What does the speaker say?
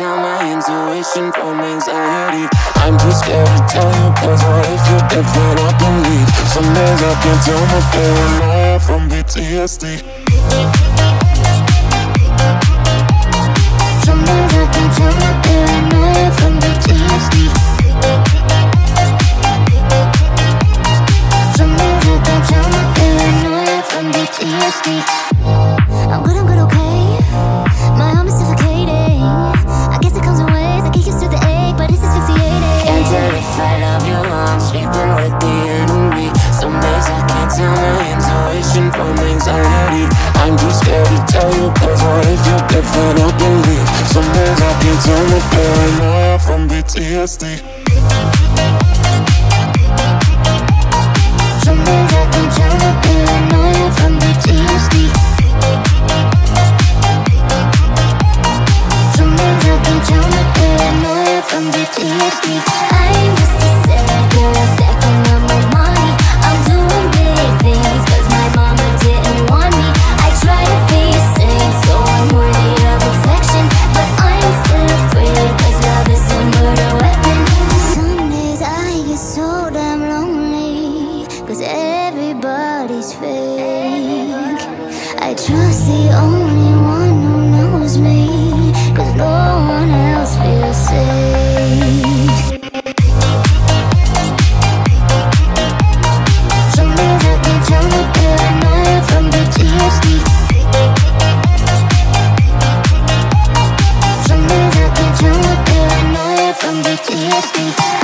tell my intuition from anxiety. I'm too scared to tell you, cause what if you're different? I believe some days I can't tell my paranoia from PTSD. Some days I can't tell my paranoia from PTSD. Some days I can't tell my paranoia from PTSD. I'm good, okay. My arm is suffocating. I guess it comes in waves. I get used to the ache, but it's asphyxiating. Can't tell if I love you, I'm sleeping with the enemy. Some days I can't tell my intuition from anxiety. I'm too scared to tell you, cause what if you're different? I believe some days I can't tell my paranoia from PTSD. Some days I can't tell my paranoia from PTSD. Some days I can't tell my paranoia from PTSD. I'm just a sad girl stacking up my money. I'm doing big things cause my mama didn't want me. I try to be a saint, so I'm worthy of affection, but I'm still afraid cause love is a murder weapon. Some days I get so damn lonely cause everybody's fake. I trust the only one who knows me, cause no one else feels safe. Some days I can't tell my paranoia from PTSD. Some days I can't tell my paranoia from PTSD.